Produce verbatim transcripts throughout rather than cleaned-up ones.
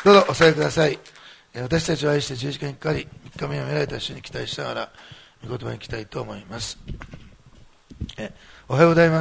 どうぞお座りください。私たちを愛して十字架にかかり、みっかめを見られた主に期待しながら、御言葉に行きたいと思います。えおはようございます。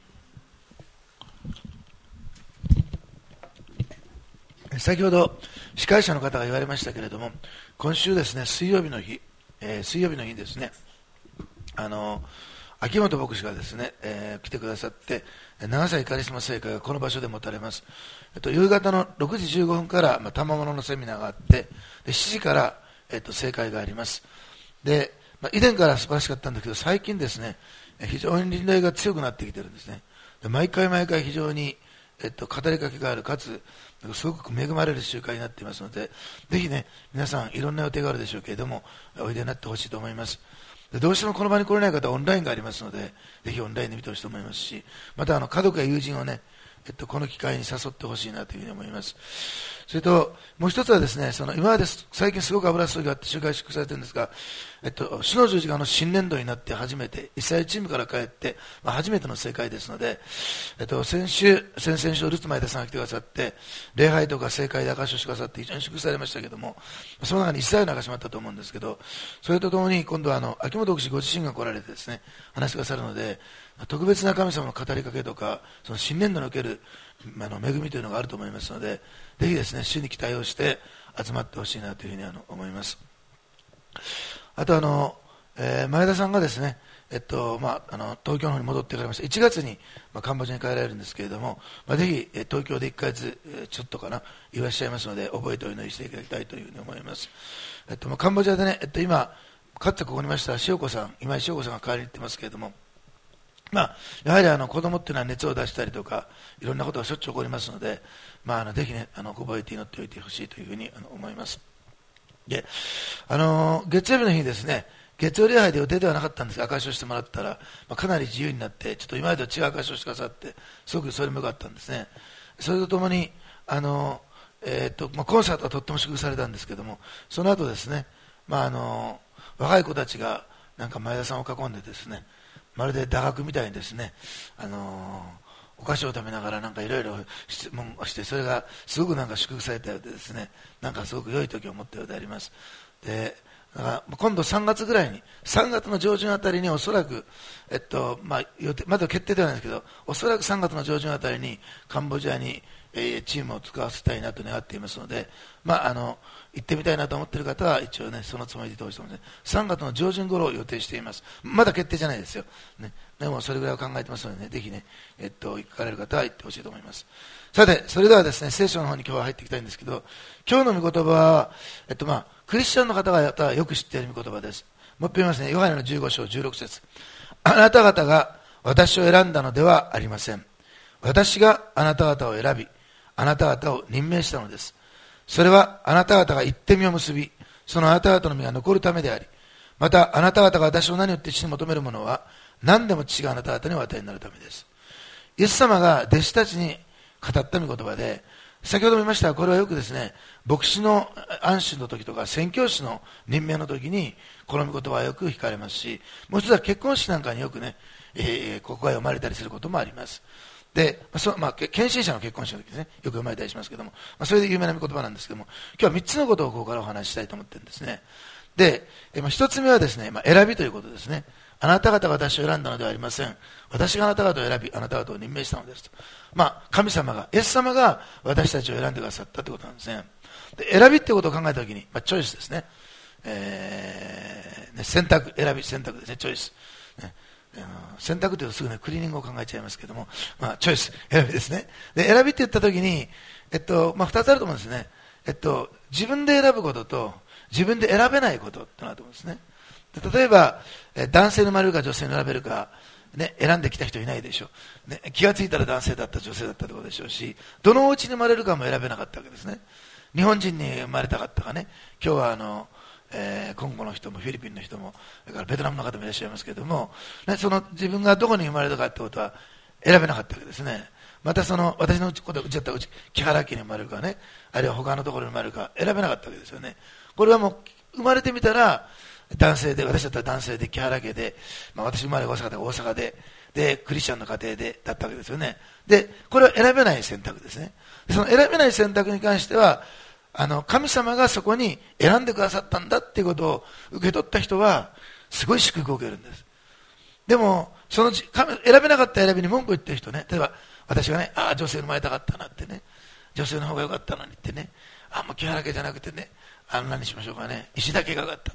先ほど司会者の方が言われましたけれども、今週ですね、水曜日の日、えー、水曜日の日ですね、あの秋元牧師がですね、えー、来てくださって、長崎カリスマ聖会がこの場所で持たれます。えっと、夕方のろくじじゅうごふんから、まあ、賜物のセミナーがあって、でしちじから、えっと、聖会があります。で、まあ、以前から素晴らしかったんだけど、最近ですね、非常に臨在が強くなってきてるんですね。で毎回毎回非常に、えっと、語りかけがある、かつすごく恵まれる集会になっていますので、ぜひね、皆さんいろんな予定があるでしょうけれども、おいでになってほしいと思います。でどうしてもこの場に来れない方はオンラインがありますので、ぜひオンラインで見てほしいと思いますし、またあの家族や友人をね、えっと、この機会に誘ってほしいなというふうに思います。それともう一つはですね、その今まで最近すごく油注ぎがあって集会縮されてるんですが、えっと、主の十字架の新年度になって初めてイスラエルチームから帰って、まあ、初めての聖会ですので、えっと、先週先々週ルツマイダさんが来てくださって、礼拝とか聖会で証しをしてくださって非常に祝福されましたけども、その中にイスラエルの証もあったと思うんですけど、それとともに今度はあの秋元牧師ご自身が来られてですね、話してくださるので、特別な神様の語りかけとか、その新年度におけるあの恵みというのがあると思いますので、ぜひですね、主に期待をして集まってほしいなというふうにあの思います。あとあの、えー、前田さんがですね、えっとまあ、あの東京の方に戻ってくれました。いちがつに、まあ、カンボジアに帰られるんですけれども、まあ、ぜひ、えー、東京でいっかげつ、えー、ちょっとかないらっしゃいますので、覚えてお祈りしていただきたいというふうに思います。えっとまあ、カンボジアでね、えっと、今かつてここにいました塩子さん、今井塩子さんが代わりに行ってますけれども、まあ、やはりあの子供っていうのは熱を出したりとかいろんなことがしょっちゅう起こりますので、まあ、あのぜひね、あの覚えて祈っておいてほしいというふうにあの思います。で、あの月曜日の日にですね、月曜礼拝で予定ではなかったんですが、証しをしてもらったら、まあ、かなり自由になって、ちょっと今までと違う証しをしてくださって、すごくそれも良かったんですね。それとともに、あの、えーとまあ、コンサートはとっても祝福されたんですけども、その後ですね、まあ、あの若い子たちがなんか前田さんを囲んでですね、まるで打楽みたいにですね、あのお菓子を食べながらなんかいろいろ質問をして、それがすごくなんか祝福されたようでですね、なんかすごく良い時を持ったようであります。でだから今度さんがつぐらいに、さんがつの上旬あたりにおそらく、えっとまあ、予定まだ決定ではないですけど、おそらくさんがつの上旬あたりにカンボジアに、えー、チームを使わせたいなと願っていますので、まあ、あの行ってみたいなと思っている方は一応ね、そのつもりでいてほしいと思います。さんがつの上旬頃を予定しています。まだ決定じゃないですよ、ね、でもそれぐらいは考えてますので、ね、ぜひね、えっと、行かれる方は行ってほしいと思います。さて、それではですね、聖書の方に今日は入っていきたいんですけど、今日の御言葉は、えっとまあ、クリスチャンの方がよく知っている御言葉です。もう一遍言いますね、ヨハネのじゅうご章じゅうろく節。あなた方が私を選んだのではありません。私があなた方を選び、あなた方を任命したのです。それはあなた方が一手身を結び、そのあなた方の身が残るためであり、またあなた方が私を何を言って父に求めるものは、何でも父があなた方にお与えになるためです。イエス様が弟子たちに語った御言葉で、先ほども言いましたが、これはよくですね、牧師の安心の時とか宣教師の任命の時にこの御言葉はよく聞かれますし、もう一つは結婚式なんかによくね、えー、ここが読まれたりすることもあります。で、まあそまあ、献身者の結婚式の時ですね、よく読まれたりしますけども、まあ、それで有名な御言葉なんですけども、今日はみっつのことをここからお話ししたいと思ってるんですね。で、えー、まあ、ひとつめはですね、まあ、選びということですね。あなた方が私を選んだのではありません。私があなた方を選び、あなた方を任命したのですと。まあ、神様が、イエス様が私たちを選んでくださったということなんですね。で、選びということを考えたときに、まあ、チョイスですね。えー、ね、選択、選び、選択ですね、チョイス。ね、選択というとすぐね、クリーニングを考えちゃいますけども、まあ、チョイス、選びですね。で、選びって言ったときに、えっと、まあ、二つあると思うんですね。えっと、自分で選ぶことと、自分で選べないことってのがあると思うんですね。例えば、男性に生まれるか女性に選べるか、ね、選んできた人いないでしょう、ね、気がついたら男性だった女性だったということでしょうし、どのお家に生まれるかも選べなかったわけですね。日本人に生まれたかったかね、今日はあの、えー、コンゴの人もフィリピンの人も、それからベトナムの方もいらっしゃいますけれども、ね、その自分がどこに生まれたかということは選べなかったわけですね。またその私のうち、うちだったらうち木原家に生まれるかね、あるいは他のところに生まれるか選べなかったわけですよね。これはもう生まれてみたら男性で、私だったら男性で木原家で、まあ、私生まれが大阪で大阪で、でクリスチャンの家庭でだったわけですよね。でこれは選べない選択ですね。でその選べない選択に関してはあの神様がそこに選んでくださったんだっていうことを受け取った人はすごい祝福を受けるんです。でもその選べなかった選びに文句言ってる人ね、例えば私がね、ああ女性生まれたかったなってね、女性の方が良かったのにってね、あもう木原家じゃなくてね、あの何しましょうかね、石田家が良かった、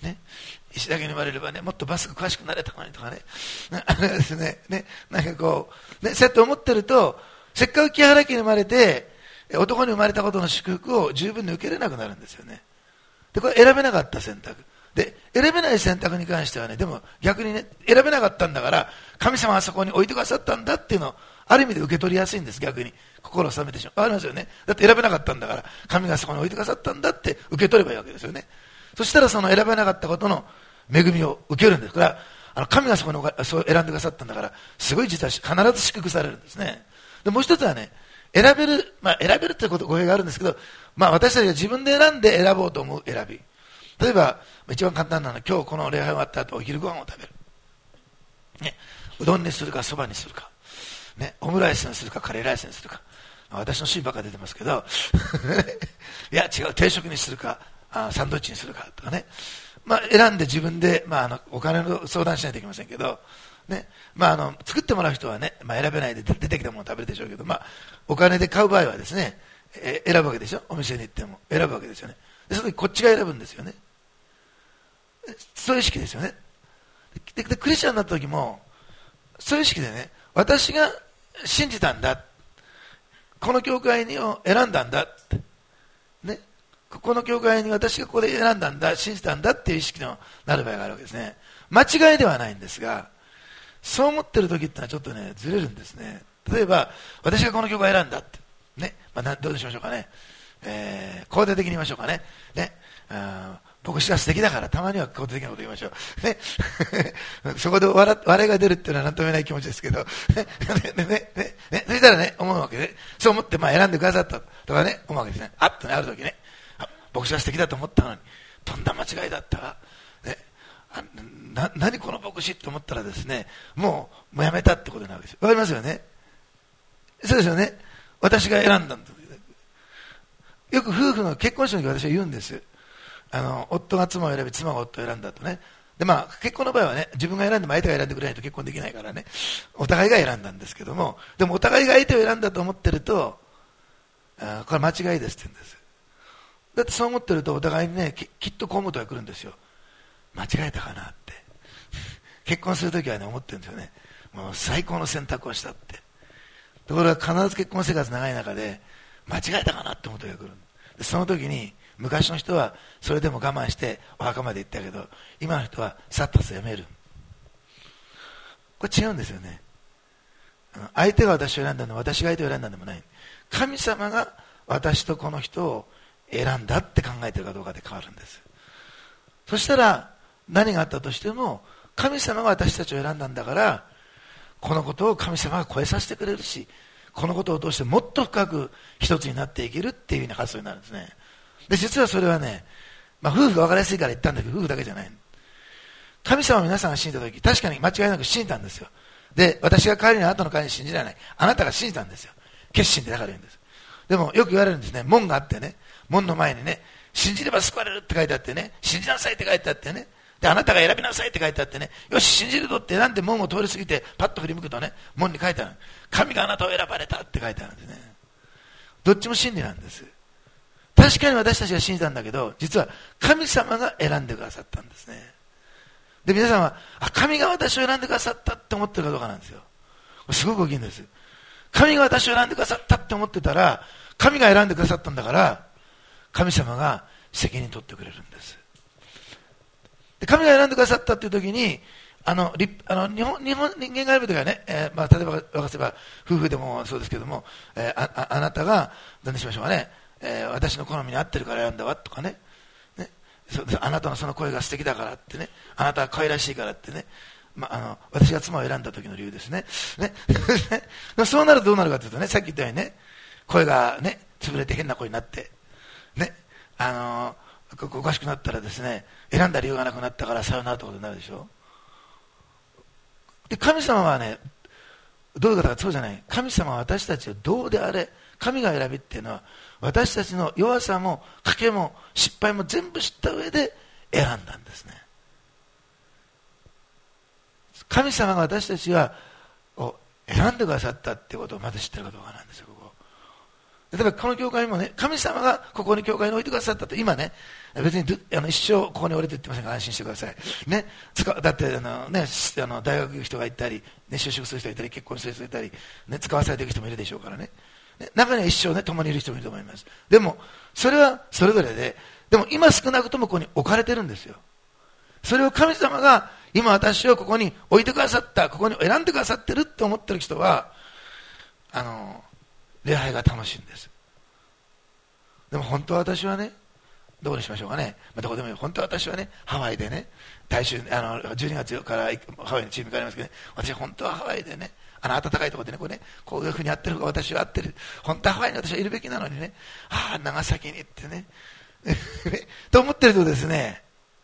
ね、石田家に生まれればねもっとバスク詳しくなれたのにとかね、あのですね、ね、なんかこう、ね、そうやって思ってると、せっかく木原家に生まれて男に生まれたことの祝福を十分に受けれなくなるんですよね。でこれ選べなかった選択で、選べない選択に関してはね、でも逆にね、選べなかったんだから神様はそこに置いてくださったんだっていうのをある意味で受け取りやすいんです。逆に心を冷めてしまう。わかりますよね。だって選べなかったんだから神がそこに置いてくださったんだって受け取ればいいわけですよね。そしたらその選べなかったことの恵みを受けるんですから、あの神がそこにそう選んでくださったんだから、すごい実は必ず祝福されるんですね。でもう一つはね、選べる、まあ、選べるということ語弊があるんですけど、まあ、私たちが自分で選んで選ぼうと思う選び、例えば一番簡単なのは今日この礼拝終わった後お昼ご飯を食べる、ね、うどんにするかそばにするか、ね、オムライスにするかカレーライスにするか、私のシーンばっか出てますけどいや違う、定食にするかあサンドイッチにするかとかね、まあ、選んで自分で、まあ、あのお金の相談しないといけませんけど、ね、まあ、あの作ってもらう人はね、まあ、選べないで出てきたものを食べるでしょうけど、まあ、お金で買う場合はですね、え選ぶわけでしょ。お店に行っても選ぶわけですよね。でその時こっちが選ぶんですよね。そういう意識ですよね。ででクリスチャンになった時もそういう意識でね、私が信じたんだ、この教会にを選んだんだって、ね、この教会に私がここで選んだんだ、信じたんだっていう意識のなる場合があるわけですね。間違いではないんですが、そう思ってる時ってのはちょっとねずれるんですね。例えば私がこの教会を選んだって、ね、まあ、どうしましょうかね、えー、肯定的に言いましょうかね、ね、あ牧師が素敵だからたまには肯定的なこと言いましょう、ね、そこで笑笑いが出るっていうのは何とも言えない気持ちですけど、ねねねねね、そしたらね思うわけで、そう思ってまあ選んでくださったとかね思うわけですね。あっとね、ある時ね、牧師は素敵だと思ったのにとんだ間違いだったわ、ね、あな何この牧師って思ったらですね、もうもうやめたってことなわけですよ。わかりますよね。そうですよね。私が選んだんだ。よく夫婦の結婚式の時私は言うんです。あの夫が妻を選び妻が夫を選んだとね。でまあ結婚の場合はね、自分が選んでも相手が選んでくれないと結婚できないからね、お互いが選んだんですけども、でもお互いが相手を選んだと思ってると、あこれ間違いですって言うんです。だってそう思ってるとお互いにね き, きっとこう思うとが来るんですよ。間違えたかなって結婚するときはね思ってるんですよね。もう最高の選択をしたって。ところが必ず結婚生活長い中で間違えたかなって思うときが来る。でその時に昔の人はそれでも我慢してお墓まで行ったけど、今の人はさっとやめる。これ違うんですよね。相手が私を選んだのは私が相手を選んだんでもない。神様が私とこの人を選んだって考えているかどうかで変わるんです。そしたら何があったとしても神様が私たちを選んだんだから、このことを神様が超えさせてくれるし、このことを通してもっと深く一つになっていけるっていうような発想になるんですね。で実はそれはね、まあ、夫婦が分かりやすいから言ったんだけど夫婦だけじゃない。神様を皆さんが信じた時確かに間違いなく信じたんですよ。で私が帰りにあなたの帰りに信じられない、あなたが信じたんですよ。決心でだから言うんです。でもよく言われるんですね。門があってね、門の前にね、信じれば救われるって書いてあってね、信じなさいって書いてあってね、であなたが選びなさいって書いてあってね、よし信じるぞって選んで門を通り過ぎてパッと振り向くとね、門に書いてある、神があなたを選ばれたって書いてあるんですね。どっちも真理なんです。確かに私たちが信じたんだけど、実は神様が選んでくださったんですね。で皆さんはあ神が私を選んでくださったって思ってるかどうかなんですよ。すごく大きいんです。神が私を選んでくださったって思ってたら、神が選んでくださったんだから神様が責任取ってくれるんです。で神が選んでくださったっていう時に、あのあの日本日本人間が選ぶ時はね、えーまあ、例えば分かせば夫婦でもそうですけども、えー、あ, あ, あなたが何しましょうかね、えー、私の好みに合ってるから選んだわとか ね, ねあなたのその声が素敵だからってね、あなたは可愛らしいからってね、まあ、あの私が妻を選んだ時の理由ですね。ねそうなるとどうなるかというとね、さっき言ったようにね、声がね潰れて変な声になってね、あのおかしくなったらですね、選んだ理由がなくなったからさよならってことになるでしょ。で神様はねどういう方か、そうじゃない。神様は私たちをどうであれ神が選びっていうのは、私たちの弱さも賭けも失敗も全部知った上で選んだんですね。神様が私たちがを選んでくださったっていうことをまず知ってるかどうかなんですよ。ここ例えばこの教会もね、神様がここに教会に置いてくださったと。今ね、別にあの一生ここにおれと言ってませんから安心してくださいね。だってあの、ね、あの大学行く人がいたり、ね、就職する人がいたり、結婚する人がいたり、ね、使わされていく人もいるでしょうからね。ね、中には一生ね共にいる人もいると思います。でもそれはそれぞれで、でも今少なくともここに置かれてるんですよ。それを神様が今私をここに置いてくださった、ここに選んでくださってるって思ってる人は、あの礼拝が楽しいんです。でも本当は私はね、どこにしましょうかね、まあ、どこでもいい。本当は私はね、ハワイでね、来週あのじゅうにがつからハワイにチームに帰りますけどね、私は本当はハワイでね、あの暖かいところでね、こうね、こういうふうにやってる方が私は合ってる、本当はハワイに私はいるべきなのにね、ああ長崎に行ってねと思ってるとですね、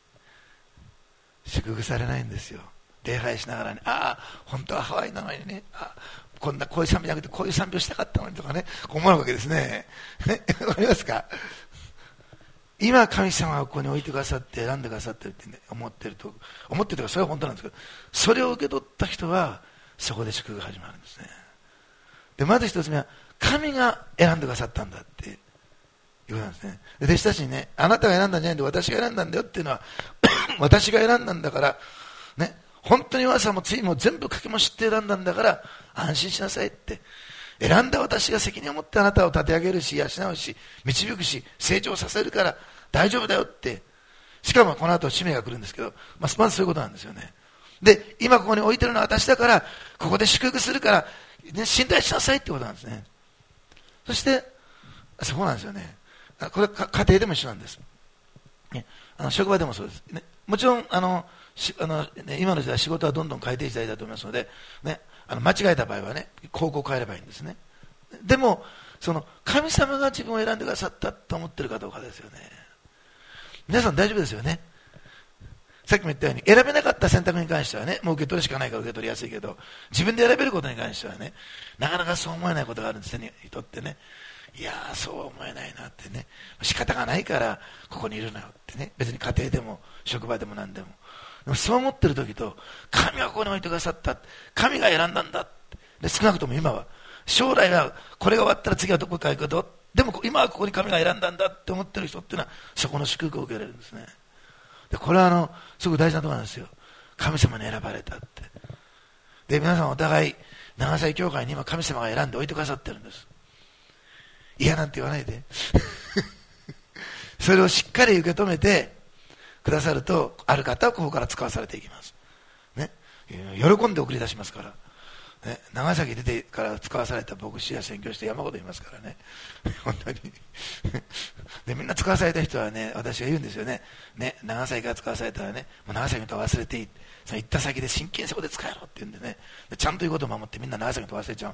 祝福されないんですよ。礼拝しながらね、ああ本当はハワイなのにね、あこんなこういう賛美じゃなくてこういう賛美をしたかったのにとかね、思うわけですね。わかりますか。今神様がここに置いてくださって選んでくださってるって、ね、思ってると思ってるとか、それは本当なんですけど、それを受け取った人はそこで祝福が始まるんですね。でまず一つ目は、神が選んでくださったんだっていうことなんですね。で弟子たちにね、あなたが選んだんじゃないんで私が選んだんだよっていうのは私が選んだんだからね、本当に弱さも罪も全部かけも知って選んだんだから安心しなさいって、選んだ私が責任を持ってあなたを立て上げるし養うし導くし成長させるから大丈夫だよって。しかもこの後使命が来るんですけど、まあ、まずそういうことなんですよね。で今ここに置いてるのは私だから、ここで祝福するから、ね、信頼しなさいってことなんですね。そしてそうなんですよね。これは家庭でも一緒なんです、ね、あの職場でもそうです、ね、もちろんあのあの、ね、今の時代仕事はどんどん変えていきたいだと思いますので、ね、あの間違えた場合はね高校を変えればいいんですね。でもその神様が自分を選んでくださったと思ってるかどうかですよね。皆さん大丈夫ですよね。さっきも言ったように選べなかった選択に関してはね、もう受け取るしかないから受け取りやすいけど、自分で選べることに関してはね、なかなかそう思えないことがあるんですね、人ってね。いやーそう思えないなってね、仕方がないからここにいるのよってね、別に家庭でも職場でも何でも、でもそう思ってる時と、神がここに置いてくださった、神が選んだんだで、少なくとも今は、将来はこれが終わったら次はどこか行くと、でも今はここに神が選んだんだって思ってる人っていうのはそこの祝福を受けられるんですね。でこれはあのすごく大事なところなんですよ。神様に選ばれたって。で皆さんお互い長崎教会に今神様が選んで置いてくださってるんです。嫌なんて言わないでそれをしっかり受け止めてくださると、ある方はここから使わされていきます、ね、喜んで送り出しますから、ね、長崎出てから使わされた牧師や宣教師って山ほどいますからね本当にでみんな使わされた人はね、私が言うんですよね、ね、長崎から使わされたらね、もう長崎のことは忘れていい、その行った先で真剣そこで使えろって言うんでね、でちゃんと言うことを守ってみんな長崎のこと忘れちゃう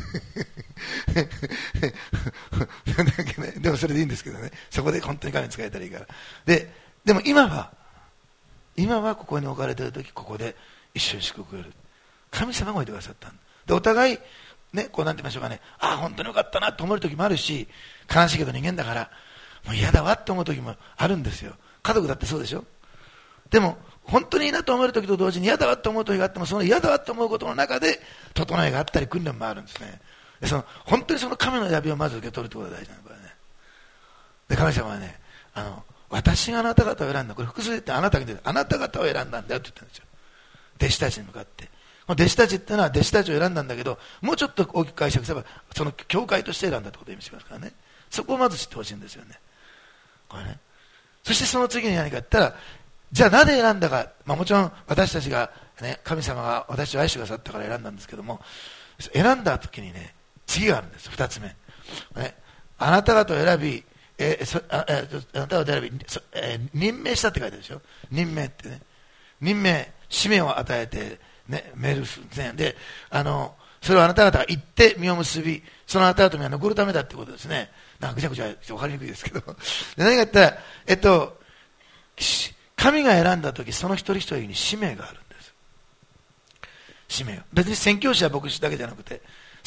でもそれでいいんですけどね、そこで本当に神使えたらいいから。ででも今は今はここに置かれている時、ここで一緒に祝福を得る神様が置いてくださったんで、お互いね、こうなんて言いましょうかね、ああ本当によかったなと思う時もあるし、悲しいけど人間だからもう嫌だわって思う時もあるんですよ。家族だってそうでしょ。でも本当にいいなと思える時と同時に嫌だわと思う時があっても、その嫌だわと思うことの中で整えがあったり訓練もあるんですね。でその本当にその神の選びをまず受け取るということが大事なの、これね。で神様はね、あの私があなた方を選んだ、これ複数で言ってあなたがあなた方を選んだんだよって言ったんですよ、弟子たちに向かって。弟子たちっていうのは弟子たちを選んだんだけど、もうちょっと大きく解釈すればその教会として選んだってことを意味しますからね。そこをまず知ってほしいんですよね、これね。そしてその次に何か言ったら、じゃあなぜ選んだか、まあ、もちろん私たちが、ね、神様が私を愛してくださったから選んだんですけども、選んだ時にね次があるんです。二つ目、ね、あなた方を選び、えー、そあえー、あなた方を選び、えー、任命したって書いてあるでしょ。任命ってね、任命、使命を与えて、ね、メールするんですね。で、あのそれをあなた方が行って実を結び、そのあなた方には残るためだってことですね。なんかぐちゃぐちゃ分かりにくいですけどで何か言ったら、えっと神が選んだ時、その一人一人に使命があるんです。使命を別に宣教師や牧師だけじゃなくて、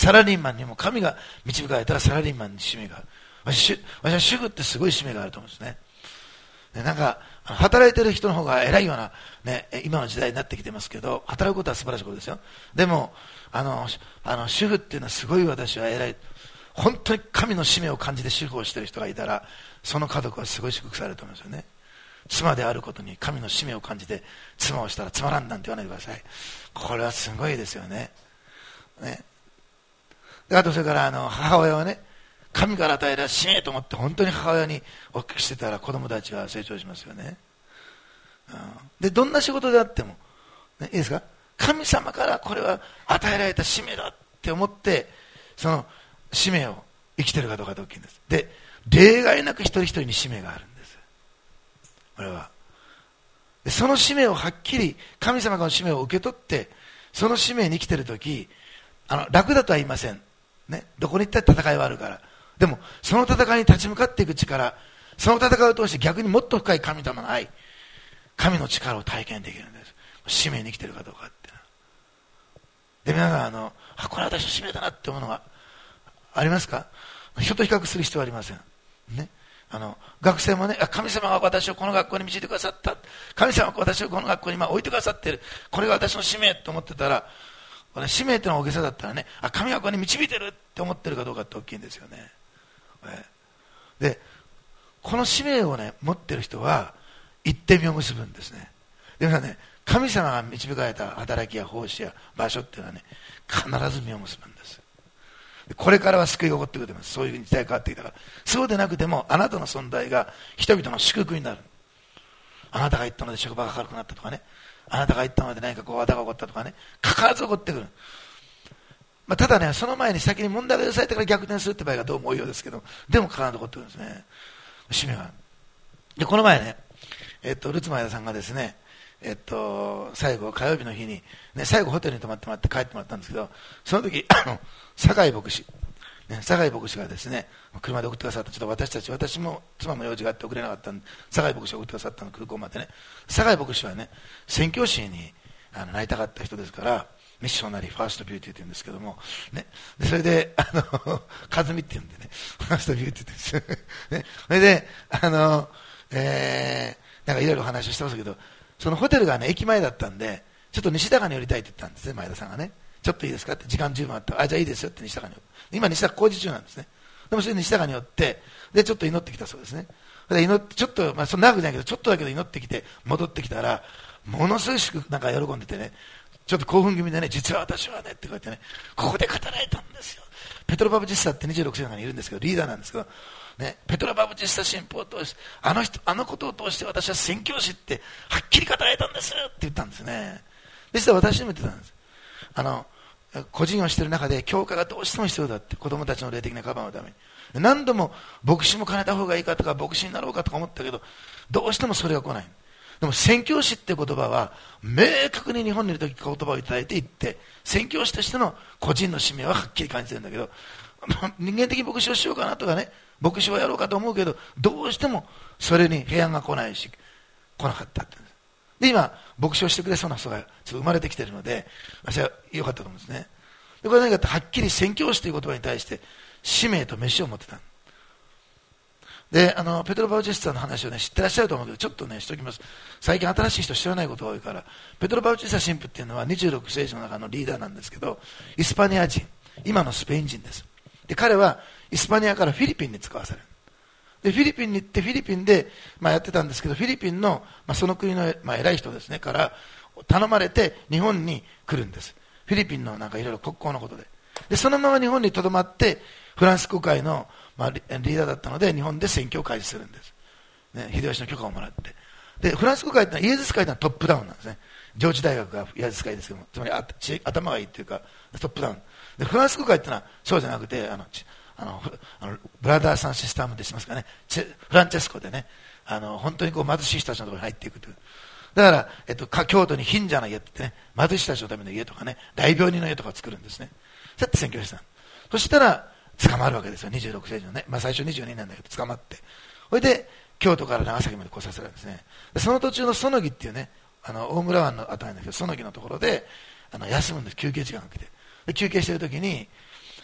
サラリーマンにも神が導かれたらサラリーマンに使命がある。私は主婦ってすごい使命があると思うんですね。でなんか働いてる人の方が偉いような、ね、今の時代になってきてますけど、働くことは素晴らしいことですよ。でもあのあの主婦っていうのはすごい私は偉い、本当に神の使命を感じて主婦をしている人がいたら、その家族はすごい祝福されると思うんですよね。妻であることに神の使命を感じて妻をしたらつまらんなんて言わないでください。これはすごいですよね。ね、あとそれからあの母親はね、神から与えられた使命と思って本当に母親にお聞きしてたら子供たちは成長しますよね。うん、でどんな仕事であっても、ね、いいですか、神様からこれは与えられた使命だって思ってその使命を生きているかどうかが大きいんです。で例外なく一人一人に使命があるんです。これはでその使命をはっきり神様がの使命を受け取ってその使命に生きているとき、あの楽だとは言いません、ね、どこに行ったって戦いはあるから。でもその戦いに立ち向かっていく力、その戦いを通して逆にもっと深い神様の愛、神の力を体験できるんです。使命に生きているかどうかってで、皆さんあのあこれは私の使命だなって思うのがありますか？人と比較する必要はありません、ね、あの学生もね、神様が私をこの学校に導いてくださった、神様が私をこの学校に今置いてくださっている、これが私の使命と思ってたら、これ使命ってのは大げさだったらね、あ神がここに導いてるって思ってるかどうかって大きいんですよね。でこの使命をね持ってる人は一点実を結ぶんですね。で皆さんね、神様が導かれた働きや奉仕や場所っていうのはね必ず実を結ぶんです。これからは救いが起こってくるんです。そういう時代変わってきたから。そうでなくてもあなたの存在が人々の祝福になる。あなたが言ったので職場が軽くなったとかね、あなたが言ったので何かこう技が起こったとかね、必ず起こってくる。まあ、ただね、その前に先に問題が許されてから逆転するって場合がどうも多いようですけど、でも必ず起こってくるんですね、使命が。でこの前ね、えっと、ルツ前田さんがですね、えっと、最後火曜日の日に、ね、最後ホテルに泊まってもらって帰ってもらったんですけど、その時あの酒井牧師、ね、酒井牧師がですね車で送ってくださった。ちょっと私たち私も妻も用事があって送れなかったんで、酒井牧師が送ってくださったの空港までね。酒井牧師はね宣教師にあのなりたかった人ですから、ミッショナリーファーストビューティーって言うんですけども、ね、でそれであの和美って言うんでねファーストビューティーって言うんですよ、ね、それであの、えー、なんかいろいろ話をしてますけど、そのホテルがね駅前だったんで、ちょっと西高に寄りたいって言ったんですね、前田さんがね。ちょっといいですかって、時間十分あった。あ、じゃあいいですよって西高に寄って、今西高工事中なんですね。でもそれで西高に寄って、でちょっと祈ってきたそうですね。で祈ってちょっと、まあ、そんな長くないけどちょっとだけど祈ってきて戻ってきたら、ものすごいしくなんか喜んでてね、ちょっと興奮気味でね、実は私はねってこうやってね、ここで語られたんですよ。ペトロ・バブチスタってにじゅうろくせいの中にいるんですけど、リーダーなんですけど、ね、ペトロ・バブチスタ神父を通して、あの人、あのことを通して私は宣教師ってはっきり語られたんですって言ったんですね。で実は私にも言ってたんです。あの個人をしている中で教会がどうしても必要だって、子供たちの霊的なカバーのために何度も牧師も兼ねた方がいいかとか牧師になろうかとか思ったけど、どうしてもそれが来ない。でも宣教師って言葉は明確に日本にいる時言葉をいただいていって、宣教師としての個人の使命ははっきり感じてるんだけど、人間的牧師をしようかなとかね、牧師をやろうかと思うけど、どうしてもそれに平安が来ないし来なかったってで、今牧師をしてくれそうな人がちょっと生まれてきているので、私は良かったと思うんですね。でこれ何かって、はっきり宣教師という言葉に対して使命と飯を持ってた。であのペトロ・バウチェスターの話を、ね、知ってらっしゃると思うけど、ちょっとねしておきます。最近新しい人知らないことが多いから。ペトロ・バウチェスター神父っていうのはにじゅうろくせいじの中のリーダーなんですけど、イスパニア人、今のスペイン人です。で彼はイスパニアからフィリピンに使わされる。でフィリピンに行ってフィリピンで、まあ、やってたんですけど、フィリピンの、まあ、その国の、まあ、偉い人ですねから頼まれて日本に来るんです。フィリピンのなんかいろいろ国交のことで、でそのまま日本にとどまってフランス国会の、まあ、リーダーだったので日本で選挙を開始するんです、ね、秀吉の許可をもらって。でフランス国会というのはイエズス会というのはトップダウンなんですね。上智大学がイエズス会ですけども、つまりあ頭がいいというかトップダウンで、フランス国会というのはそうじゃなくて、あのあのあのブラザーサンシスタームってしますかね、フランチェスコでね、あの本当にこう貧しい人たちのところに入っていくという。だから、えっと、京都に貧者の家ってね、貧しい人たちのための家とかね、大病人の家とかを作るんですね。そうやって宣教した。そしたら捕まるわけですよ、にじゅうろくせいじのね、まあ、最初にじゅうになんだけど捕まって、それで京都から長崎まで来させられるんですね。でその途中の園木っていうね、あの大村湾のあたりなんだけど、園木のところであの休むんです。休憩時間が来て、で休憩してる時に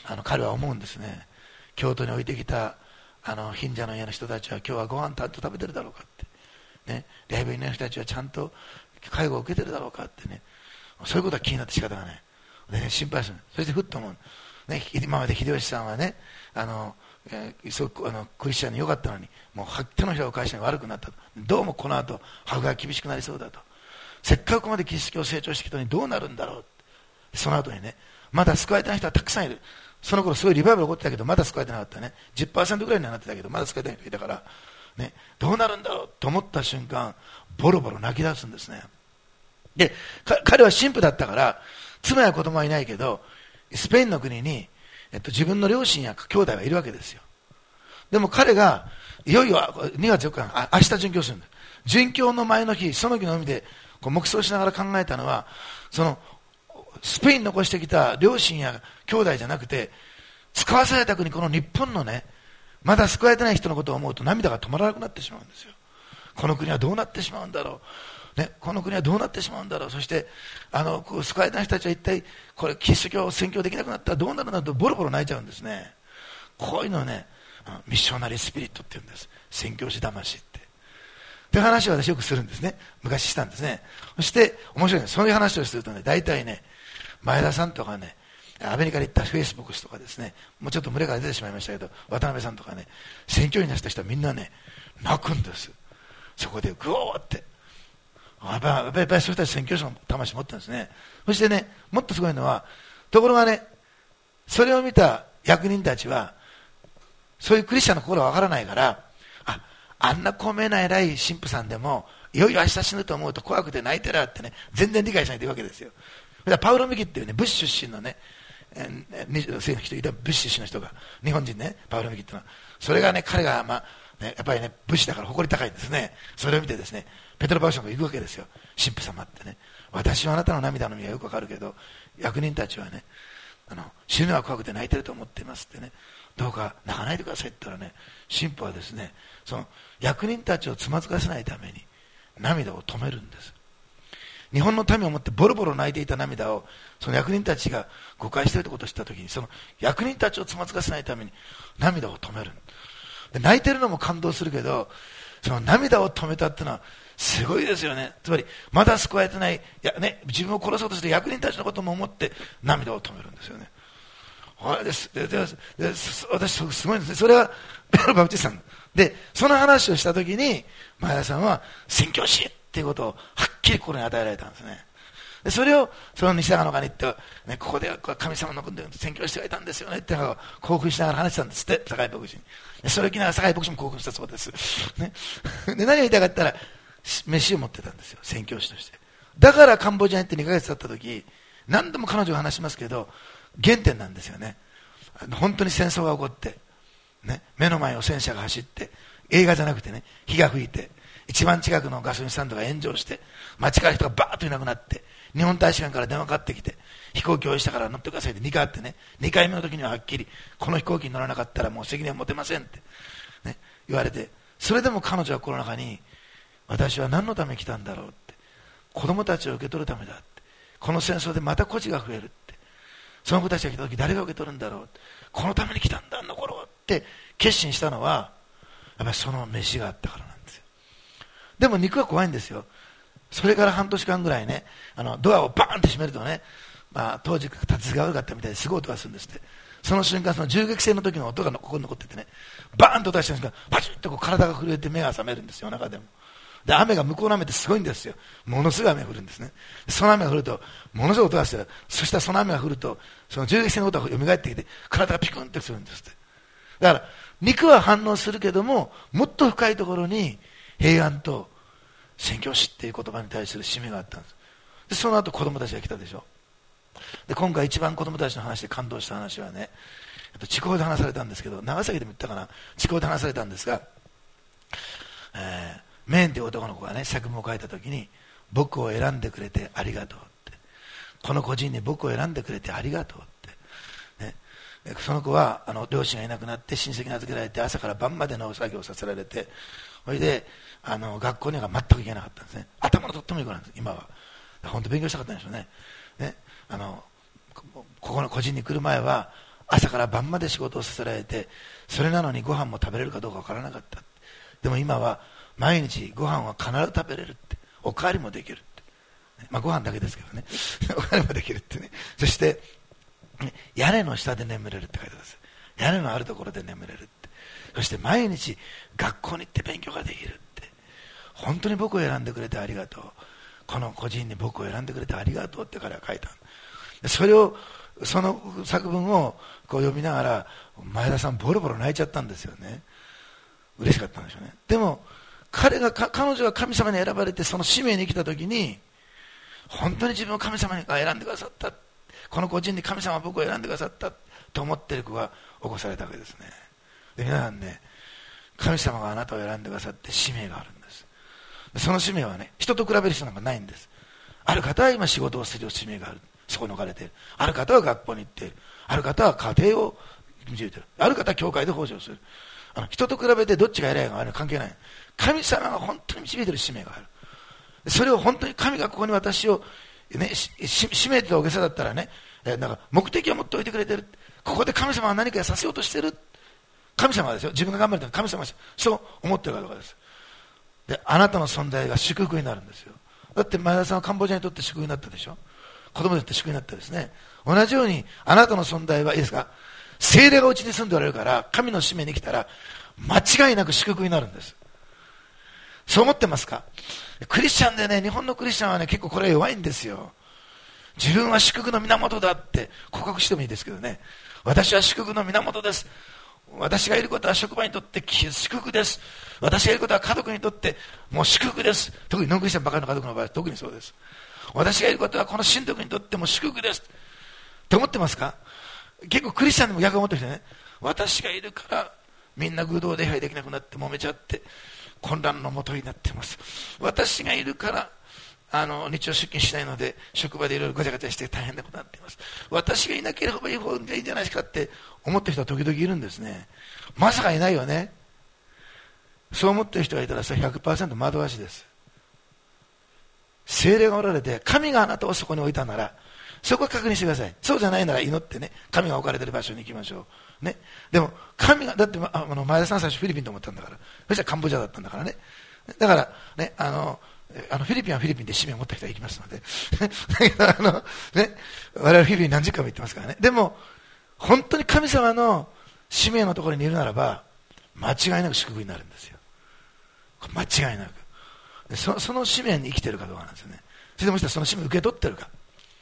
あの彼は思うんですね。京都に置いてきたあの貧者の家の人たちは今日はご飯ちゃんと食べてるだろうかって、ね、霊病院の人たちはちゃんと介護を受けてるだろうかってね、そういうことは気になって仕方がないで、ね、心配する。そしてふっと思う、ね、今まで秀吉さんはね、あの、えー、そうあのクリスチャンに良かったのに、もう手のひらを返して悪くなったと。どうもこの後迫害が厳しくなりそうだと。せっかくここまでキリスト教を成長してきたのにどうなるんだろう。その後にね、まだ救われてない人はたくさんいる。その頃すごいリバイバル起こってたけどまだ救われてなかったね。 じゅっパーセント ぐらいにはなってたけどまだ救われてない人いたから、ね、どうなるんだろうと思った瞬間ボロボロ泣き出すんですね。で彼は神父だったから妻や子供はいないけどスペインの国に、えっと、自分の両親や兄弟はいるわけですよ。でも彼がいよいよにがつよっかあ明日殉教するんだ。殉教の前の日その日の海でこう黙想しながら考えたのは、そのスペインに残してきた両親や兄弟じゃなくて使わされた国この日本のね、まだ救われてない人のことを思うと涙が止まらなくなってしまうんですよ。この国はどうなってしまうんだろう、ね、この国はどうなってしまうんだろう。そしてあの救われてない人たちは一体これキリスト教を宣教できなくなったらどうなるんだとボロボロ泣いちゃうんですね。こういうのをねミッショナリースピリットって言うんです。宣教師魂ってという話を私よくするんですね。昔したんですね。そして面白いね、そういう話をするとね、大体ね前田さんとかね、アメリカに行ったフェイスブックスとかですね、もうちょっと群れから出てしまいましたけど渡辺さんとかね、選挙になった人はみんなね泣くんです。そこでグオーってやっぱりやっぱりそういう人たち宣教師の魂持ってるんですね。そしてねもっとすごいのは、ところがねそれを見た役人たちはそういうクリスチャンの心はわからないから、ああんな高名な偉い神父さんでもいよいよ明日死ぬと思うと怖くて泣いてるってね、全然理解しないというわけですよ。パウロ・ミキっていうね、ブッシュ出身のね、にじゅう世の人いた、ブッシュ出身の人が、日本人ね、パウロ・ミキっていうのは、それがね、彼が、まあね、やっぱりね、ブッシュだから誇り高いんですね。それを見てですね、ペトロ・パウションが行くわけですよ、神父様ってね。私はあなたの涙の意味がよくわかるけど、役人たちはね、あの死ぬのは怖くて泣いてると思っていますってね、どうか泣かないでくださいって言ったらね、神父はですね、その役人たちをつまずかせないために涙を止めるんです。日本の民をもってボロボロ泣いていた涙をその役人たちが誤解しているということを知ったときに、その役人たちをつまずかせないために涙を止める。で泣いてるのも感動するけど、その涙を止めたっていうのはすごいですよね。つまりまだ救われてないや、ね、自分を殺そうとして役人たちのことも思って涙を止めるんですよね。あれですででで私すごいんですね。それはペロバプティストさんで、その話をしたときに前田さんは宣教師っていうことをはっきり心に与えられたんですね。でそれをその西長野川に行って、ね、ここで神様の宣教師がいたんですよねって興奮しながら話してたんですって、堺牧師に。でそれを聞きながら堺牧師も興奮したそうです、ね、で何を言いたかったら飯を持ってたんですよ、宣教師として。だからカンボジアに行ってにかげつ経った時、何度も彼女が話しますけど原点なんですよね。本当に戦争が起こって、ね、目の前を戦車が走って、映画じゃなくてね、火が吹いて一番近くのガソリンスタンドが炎上して、街から人がバーッといなくなって、日本大使館から電話かかってきて、飛行機を用意したから乗ってくださいってにかいあってね、にかいめの時にははっきり、この飛行機に乗らなかったらもう責任は持てませんって、ね、言われて、それでも彼女は心の中に、私は何のために来たんだろうって、子供たちを受け取るためだって、この戦争でまた孤児が増えるって、その子たちが来た時誰が受け取るんだろうって、このために来たんだあの頃って決心したのは、やっぱりその飯があったからなんですよ。でも肉は怖いんですよ。それから半年間ぐらいね、あのドアをバーンって閉めるとね、まあ、当時立ちが悪かったみたいですごい音がするんですって。その瞬間、その銃撃戦の時の音がここに残っててね、バーンと音がしたんですが、パチッとこう体が震えて目が覚めるんですよ、中でも。で雨が向こうの雨ってすごいんですよ。ものすごい雨が降るんですね。その雨が降るとものすごい音がして、そしたらその雨が降るとその銃撃戦の音が蘇ってきて体がピクンってするんですって。だから肉は反応するけども、もっと深いところに平安と宣教師っていう言葉に対する使命があったんです。でその後子供たちが来たでしょ。で今回一番子供たちの話で感動した話はね、地高で話されたんですけど、長崎でも言ったかな、地高で話されたんですが、えーメーンという男の子がね、作文を書いたときに、僕を選んでくれてありがとうって、この個人に僕を選んでくれてありがとうって、ね、その子はあの両親がいなくなって親戚に預けられて朝から晩までの作業をさせられて、それであの学校には全く行けなかったんですね。頭のとってもいい子なんです今は。本当勉強したかったんでしょうね。ね、あのここの個人に来る前は朝から晩まで仕事をさせられて、それなのにご飯も食べれるかどうかわからなかった。でも今は毎日ご飯は必ず食べれるって、おかわりもできるって、まあ、ご飯だけですけどねおかわりもできるってね。そして屋根の下で眠れるって書いてます。屋根のあるところで眠れるって。そして毎日学校に行って勉強ができるって。本当に僕を選んでくれてありがとう、この個人に僕を選んでくれてありがとうって彼は書いた。それをその作文をこう読みながら前田さんボロボロ泣いちゃったんですよね。嬉しかったんでしょうね。でも彼が彼女が神様に選ばれてその使命に来た時に、本当に自分を神様が選んでくださった、この個人に神様は僕を選んでくださったと思っている子が起こされたわけですね。で皆さんね、神様があなたを選んでくださって使命があるんです。その使命はね、人と比べる必要なんかないんです。ある方は今仕事をする使命がある、そこに置かれている。ある方は学校に行っている。ある方は家庭を導いている。ある方は教会で奉仕をする。あの人と比べてどっちが偉いかは関係ない。神様が本当に導いている使命がある。それを本当に神がここに私を、ね、使命って大げさだったらね、なんか目的を持っておいてくれてる。ここで神様は何かさせようとしている。神様はですよ、自分が頑張ると神様はそう思ってるかどうかです。であなたの存在が祝福になるんですよ。だって前田さんはカンボジアにとって祝福になったでしょ。子供にとって祝福になったですね。同じようにあなたの存在はいいですか、聖霊がうちに住んでおられるから、神の使命に来たら間違いなく祝福になるんです。そう思ってますか。クリスチャンでね、日本のクリスチャンはね結構これ弱いんですよ。自分は祝福の源だって告白してもいいですけどね、私は祝福の源です、私がいることは職場にとって祝福です、私がいることは家族にとってもう祝福です。特にノンクリスチャンばかりの家族の場合は特にそうです。私がいることはこの親族にとっても祝福ですって思ってますか。結構クリスチャンでも逆を思ってる人ね、私がいるからみんな偶道礼拝できなくなって揉めちゃって混乱のもとになっています。私がいるからあの日曜出勤しないので職場でいろいろごちゃごちゃして大変なことになっています。私がいなければいい方がいいんじゃないですかって思ってる人は時々いるんですね。まさかいないよね。そう思ってる人がいたらそれ ひゃくパーセント 惑わしです。聖霊がおられて神があなたをそこに置いたならそこは確認してください。そうじゃないなら祈ってね、神が置かれている場所に行きましょう、ね、でも神がだってあの前田さん最初フィリピンと思ったんだから、そしたらカンボジアだったんだからね。だからね、あのあのフィリピンはフィリピンで使命を持った人が行きますのでだけどあの、ね、我々フィリピン何十回も行ってますからね。でも本当に神様の使命のところにいるならば間違いなく祝福になるんですよ。間違いなく そ, その使命に生きてるかどうかなんですよね。それでもう一つその使命を受け取ってるか。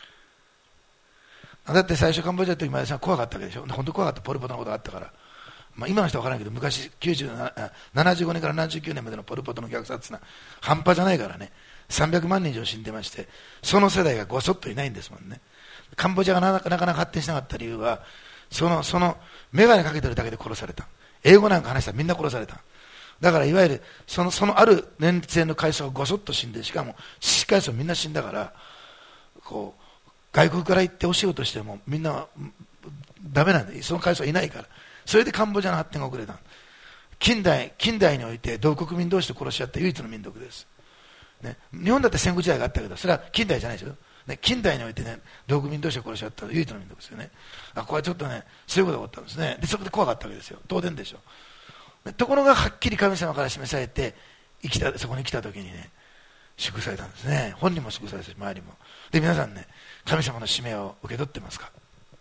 だって最初カンボジアの時前田さん怖かったわけでしょ。本当怖かった。ポルポトのことがあったから、まあ、今の人は分からないけど昔きゅうじゅうなな、ななじゅうごねんからななじゅうきゅうねんまでのポルポトの虐殺は半端じゃないからね。さんびゃくまんにん以上死んでまして、その世代がごそっといないんですもんね。カンボジアがなかなか発展しなかった理由はそのその眼鏡かけてるだけで殺された。英語なんか話したらみんな殺された。だからいわゆるそのそのある年齢の階層がごそっと死んで、しかも死死階層みんな死んだから、こう外国から行ってお仕事してもみんなダメなんで、その階層いないから。それでカンボジアの発展が遅れた。近代近代において同国民同士で殺し合った唯一の民族です、ね、日本だって戦後時代があったけどそれは近代じゃないですよ、ね、近代においてね同国民同士で殺し合った唯一の民族ですよね。あこれはちょっとねそういうことが起こったんですね。でそこで怖かったわけですよ。当然でしょう。ところがはっきり神様から示されて生きたそこに来た時にね祝福されたんですね。本人も祝福されたし周りも。で皆さんね神様の使命を受け取ってますか。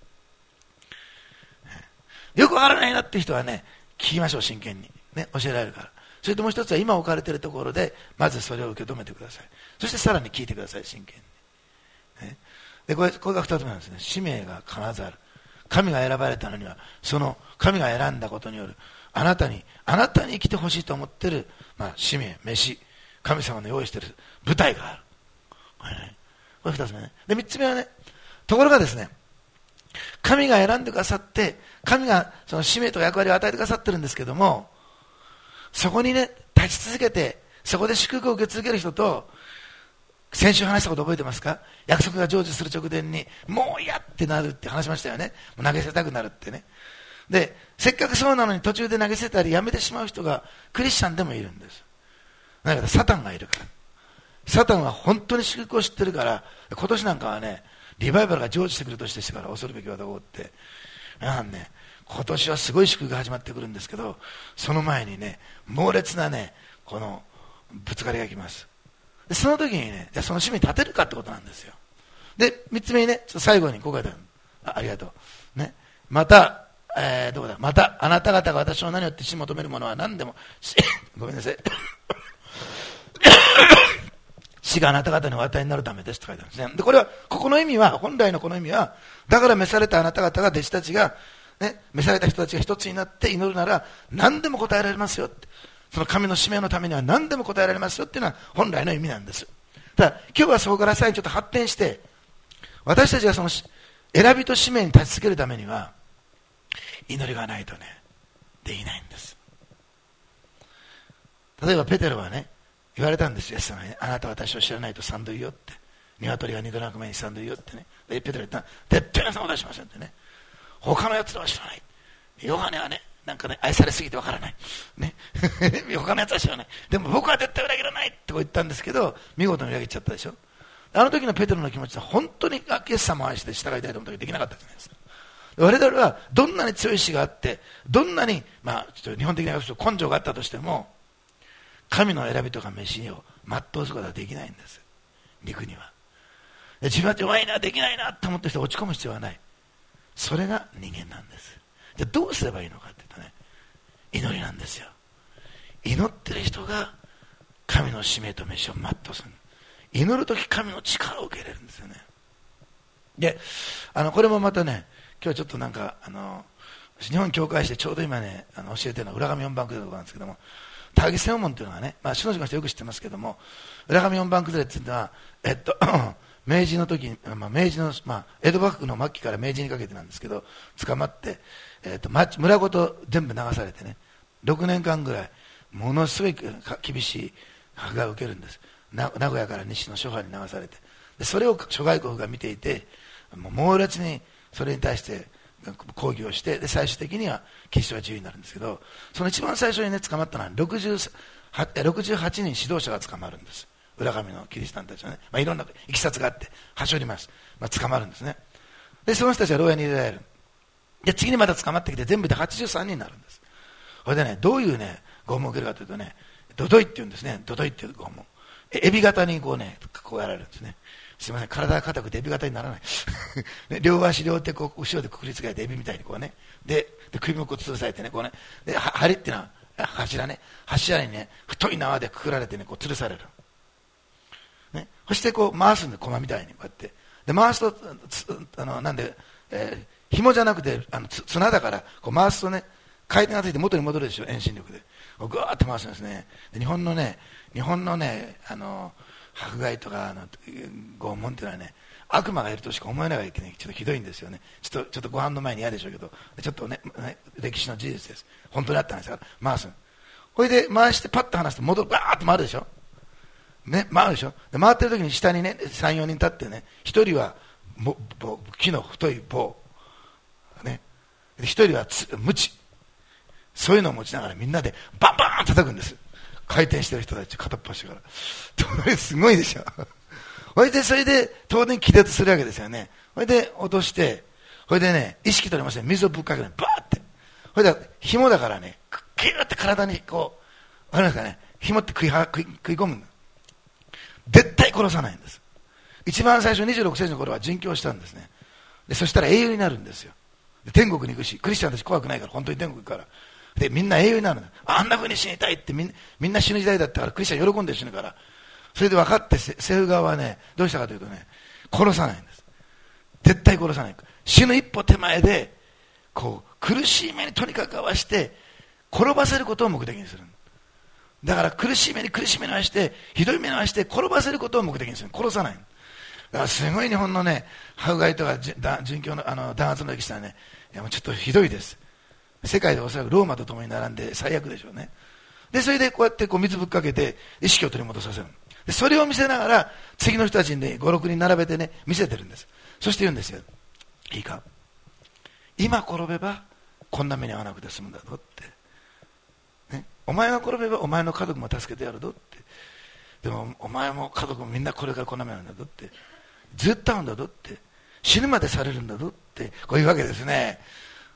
よくわからないなって人はね聞きましょう。真剣に、ね、教えられるから。それともう一つは今置かれているところでまずそれを受け止めてください。そしてさらに聞いてください真剣に、ね、でこれこれが二つ目なんですね。使命が必ずある。神が選ばれたのにはその神が選んだことによるあなたにあなたに生きてほしいと思っている、まあ、使命飯神様の用意している舞台がある、はい、これ二つ目ね。で三つ目はね、ところがですね神が選んでくださって神がその使命と役割を与えてくださってるんですけども、そこにね立ち続けてそこで祝福を受け続ける人と、先週話したこと覚えてますか。約束が成就する直前にもう嫌ってなるって話しましたよね。もう投げ捨てたくなるってね。でせっかくそうなのに途中で投げ捨てたりやめてしまう人がクリスチャンでもいるんです。だからサタンがいるから。サタンは本当に祝福を知ってるから、今年なんかはねリバイバルが成就してくる年でしたから、恐るべきはどこって皆さんね、今年はすごい祝福が始まってくるんですけど、その前にね、猛烈なね、このぶつかりが来ます。でその時にね、じゃあその使命に立てるかってことなんですよ。で、三つ目にね、ちょっと最後にこう書いてある。あ、ありがとう。ね。また、えー、どこだ、また、あなた方が私の名によって死求めるものは何でも、ごめんなさい。死があなた方にお与えになるためですと書いてあるんですね。で、これは、ここの意味は、本来のこの意味は、だから召されたあなた方が弟子たちが、ね、召された人たちが一つになって祈るなら、何でも答えられますよって。その神の使命のためには何でも答えられますよっていうのは本来の意味なんです。ただ、今日はそこからさらにちょっと発展して、私たちがその選びと使命に立ち続けるためには、祈りがないとね、できないんです。例えばペテロはね、言われたんですよ、イエス様にね、あなたは私を知らないと三度言うよって、鶏が二度鳴く前に三度言うよってね。でペテロは言った、絶対にそんなことしませんってね。他のやつらは知らない。ヨハネはね、なんかね、愛されすぎてわからない。ね。他のやつは知らない。でも僕は絶対裏切らないってこう言ったんですけど、見事に裏切っちゃったでしょ。あの時のペテロの気持ちは本当にイエス様を愛して従いたいと思ったけどできなかったじゃないですか。我々はどんなに強い意志があって、どんなに、まあ、ちょっと日本的な根性があったとしても、神の選びとか召しを全うすることはできないんです。陸には。自分は弱いな、できないなと思って人落ち込む必要はない。それが人間なんです。じゃあどうすればいいのかっていうとね、祈りなんですよ。祈ってる人が神の使命と召しを全うする。祈るとき神の力を受け入れるんですよね。で、あのこれもまたね、今日ちょっとなんかあの日本教会してちょうど今ねあの教えてるのは浦上四番崩れとかなんですけども、タギ専門というのはね、まあ、篠塚の人よく知ってますけども、浦上四番崩れっていうのは、えっと、明治の時、まあ、明治の、まあ、江戸幕府の末期から明治にかけてなんですけど、捕まって、えっと、町村ごと全部流されてね、ろくねんかんぐらい、ものすごい厳しい迫害を受けるんです。名古屋から西の諸藩に流されて、でそれを諸外国が見ていて、もう猛烈にそれに対して抗議をして、で最終的にはキリストが自由になるんですけど、その一番最初にね捕まったのはろくじゅうはちにん指導者が捕まるんです。浦上のキリシタンたちはね、まあ、いろんないきさつがあってはしょります、まあ、捕まるんですね。でその人たちは牢屋に入れられる。で次にまた捕まってきて全部ではちじゅうさんにんになるんです。これでね、どういうね拷問を受けるかというとね、ドドイっていうんですね。ドドイっていう拷問、エビ型にこうねこうやられるんですね。すみません、体が硬くてエビ型にならないね、両足両手こう後ろでくくりつけられてエビみたいにこうね、でで首もこう吊るされてね、こうね、で針っていうのは柱ね、柱にね太い縄でくくられてねこう吊るされる、ね、そしてこう回すんで、駒みたいにこうやってで回すとつあのなんで、えー、紐じゃなくてあのつ綱だからこう回すとね回転がついて元に戻るでしょ、遠心力でぐわーって回すんですね。で日本のね日本のねあの迫害とかあの拷問っていうのはね、悪魔がいるとしか思えないわけね、ちょっとひどいんですよね。ちょっとちょっとご飯の前に嫌でしょうけど、ちょっとね、ね歴史の事実です。本当にあったんですから回す。これで回してパッと離すと戻る、バーッと回るでしょ。ね、回るでしょ。で回ってる時に下にねさん、よにん立ってね、ひとりはも棒木の太い棒、ね、ひとりはつ鞭、そういうのを持ちながらみんなでバンバーン叩くんです。回転してる人たち片っ端からすごいでしょ。それでそれで当然気絶するわけですよね。それで落として、それでね意識取れません、水をぶっかける、バーって、それで紐だからねキューって体にこう、わかりますかね、紐って食いは食い食い込むんだ。絶対殺さないんです。一番最初にじゅうろくせいの頃は殉教したんですね。でそしたら英雄になるんですよ。で天国に行くし、クリスチャンたち怖くないから本当に天国行くから、でみんな英雄になるんだ。あんな風に死にたいってみんみんな死ぬ時代だったから、クリスチャン喜んで死ぬから、それで分かって政府側はねどうしたかというとね、殺さないんです。絶対殺さない。死ぬ一歩手前でこう苦しい目にとにかく合わせて転ばせることを目的にする。だから苦しい目に苦しい目に合わせて、ひどい目に合わせて転ばせることを目的にする。殺さない。だからすごい日本のね迫害とか殉教のあの弾圧の歴史はね、いやもうちょっとひどいです。世界でおそらくローマと共に並んで最悪でしょうね。でそれでこうやってこう水ぶっかけて意識を取り戻させる。でそれを見せながら次の人たちに、ね、ご、ろくにん並べてね見せてるんです。そして言うんですよ、いいか、今転べばこんな目に遭わなくて済むんだぞって、ね、お前が転べばお前の家族も助けてやるぞって、でもお前も家族もみんなこれからこんな目なんだぞって、ずっと会うんだぞって、死ぬまでされるんだぞってこういうわけですね。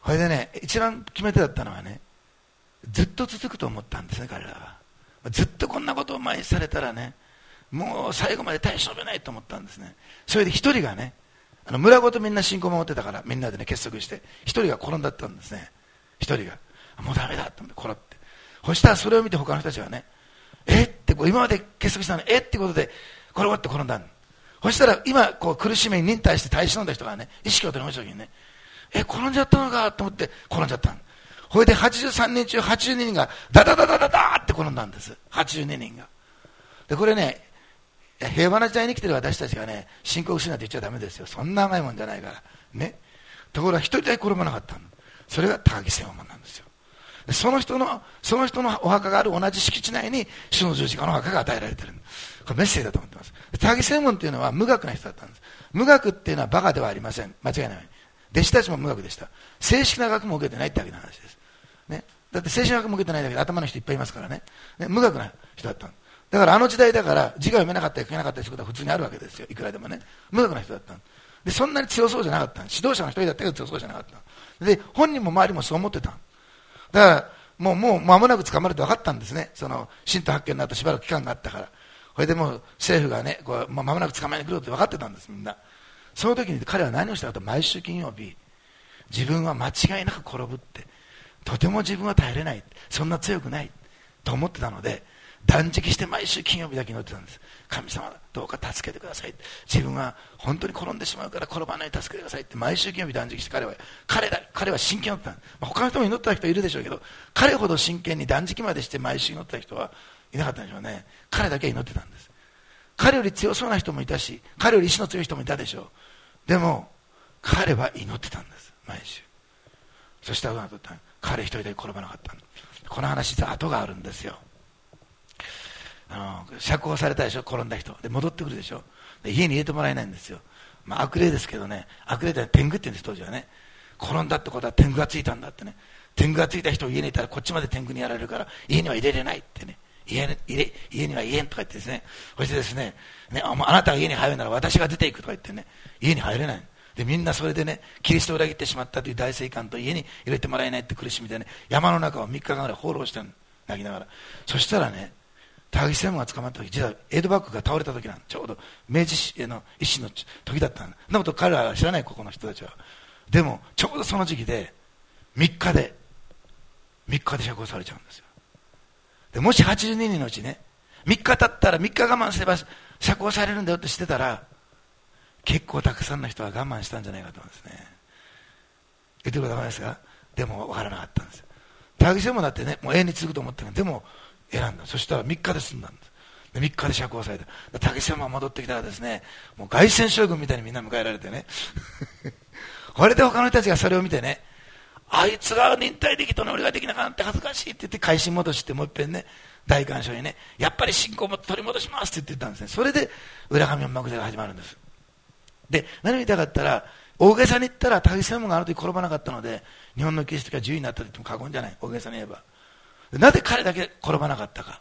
それでね、一番決め手だったのはね、ずっと続くと思ったんですね、彼らは。ずっとこんなことを毎日されたらね、もう最後まで大しょべないと思ったんですね。それで一人がね、あの村ごとみんな信仰を守ってたから、みんなでね結束して、一人が転んだったんですね。一人がもうダメだと思って転って、そしたらそれを見て他の人たちがね、えってこう今まで結束したのにえってことで転がって転んだん。そしたら今こう苦しみに忍耐して耐え忍んだ人がね、意識を取り戻した時にね、え転んじゃったのかと思って転んじゃったん。それではちじゅうさんにん中はちじゅうににんがダダダダダダーって転んだんです。はちじゅうににんが。でこれね、平和な時代に生きてる私たちがね、信仰を失って言っちゃダメですよ。そんな甘いもんじゃないからね。ところが一人だけ転ばなかったの。それが高木専門なんですよ。でその人のその人のお墓がある同じ敷地内に主の十字架のお墓が与えられてる。これメッセージだと思ってます。高木専門っていうのは無学な人だったんです。無学っていうのはバカではありません。間違いない。弟子たちも無学でした。正式な学も受けてないってわけの話です、ね、だって正式な学も受けてないだけで頭の人いっぱいいますからね。ね、無学な人だったの。だからあの時代だから字が読めなかったり書けなかったりすることは普通にあるわけですよ。いくらでもね。無学な人だったので、そんなに強そうじゃなかったの。指導者の一人だったけど強そうじゃなかったので、本人も周りもそう思ってたの。だからもうもう間もなく捕まると分かったんですね。その新党発見の後しばらく期間があったから。それでもう政府がね、こう間もなく捕まえに来るって分かってたんです、みんな。その時に彼は何をしたかと、毎週金曜日自分は間違いなく転ぶって、とても自分は耐えれない、そんな強くないと思ってたので、断食して毎週金曜日だけ祈ってたんです。神様どうか助けてください、自分は本当に転んでしまうから転ばないで助けてくださいって毎週金曜日断食して、彼は彼だ彼は真剣に祈ってた、まあ、他の人も祈った人いるでしょうけど、彼ほど真剣に断食までして毎週祈った人はいなかったんでしょうね。彼だけ祈ってたんです。彼より強そうな人もいたし、彼より意志の強い人もいたでしょう。でも彼は祈ってたんです、毎週。そしたらどうなったの？彼一人で転ばなかったの。この話実は後があるんですよ。あの釈放されたでしょ、転んだ人で戻ってくるでしょ。で家に入れてもらえないんですよ。まあ、悪霊ですけどね、悪霊って天狗って言うんです、当時はね。転んだってことは天狗がついたんだってね。天狗がついた人を家にいたらこっちまで天狗にやられるから家には入れれないってね、家に入れ家には入れんとか言ってですね、そしてですね、ね、あなたが家に入るなら私が出ていくとか言ってね、家に入れない。でみんなそれでね、キリストを裏切ってしまったという大正観と家に入れてもらえないって苦しみでね、山の中をみっかかんぐらい放浪してるの、泣きながら。そしたらね、高木専務が捕まった時、実はエイドバッグが倒れた時なん、ちょうど明治の維新の時だったんだ。そんなこと彼らは知らない、ここの人たちは。でもちょうどその時期でみっかでみっかで釈放されちゃうんですよ。でもしはちじゅうににんのうちね、みっか経ったらみっか我慢すれば釈放されるんだよって知ってたら、結構たくさんの人は我慢したんじゃないかと思うんですね。言ってることは分かりますか？でも分からなかったんですよ。高木専務だってね、もう永遠に続くと思ってるけど、でも選んだ。そしたらみっかで済んだんです。でみっかで釈放された。高木専務が戻ってきたらですね、もう凱旋将軍みたいにみんな迎えられてねこれで他の人たちがそれを見てね、あいつが忍耐できたのに俺ができなかったって恥ずかしいって言って改心戻してもう一遍ね、大感謝にね、やっぱり信仰をも取り戻しますって言ってたんですね。それで裏紙音楽座が始まるんです。で何を言いたかったら、大げさに言ったら高木専務があの時転ばなかったので日本のキリスト教が自由になったと言っても過言じゃない。大げさに言えば、なぜ彼だけ転ばなかったか、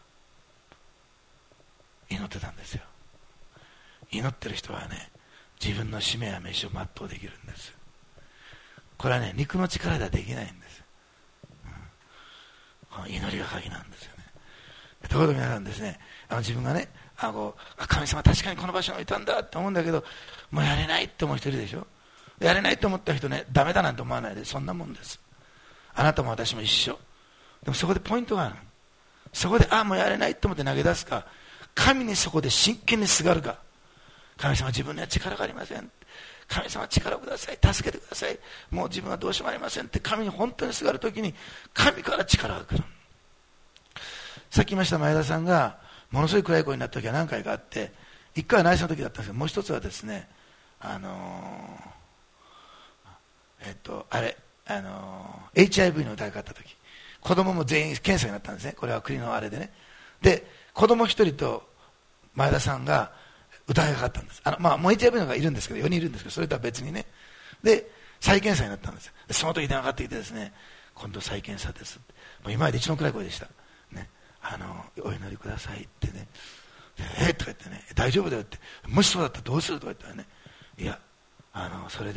祈ってたんですよ。祈ってる人はね、自分の使命や飯を全うできるんです。これはね、肉の力ではできないんです、うん、祈りが鍵なんですよね。ところで皆さんですね、あの自分がね、あこう神様確かにこの場所にいたんだって思うんだけど、もうやれないって思う人いるでしょ。やれないって思った人ね、ダメだなんて思わないで、そんなもんです。あなたも私も一緒。でもそこでポイントがある。そこでああもうやれないって思って投げ出すか、神にそこで真剣にすがるか。神様自分には力がありません、神様力をください、助けてください、もう自分はどうしようもありませんって神に本当にすがるときに神から力が来る。さっき言いました前田さんがものすごい暗い声になった時は何回かあって、一回は内緒の時だったんですけど、もう一つはですね、あのー、えっとあれあのー、エイチアイブイ の疑いがあった時、子供も全員検査になったんですね。これは国のあれでね。で子供一人と前田さんが疑いがかかったんです。あの、まあ、もう エイチアイブイ のがいるんですけど、よにんいるんですけど、それとは別にね。で再検査になったんですよ。でその時電話かかってきてですね、今度再検査です、もう今まで一番暗い声でした、ね、あのお祈りくださいってね。えー、とか言ってね、大丈夫だよって、もしそうだったらどうするとか言ったらね、いやあのそれでも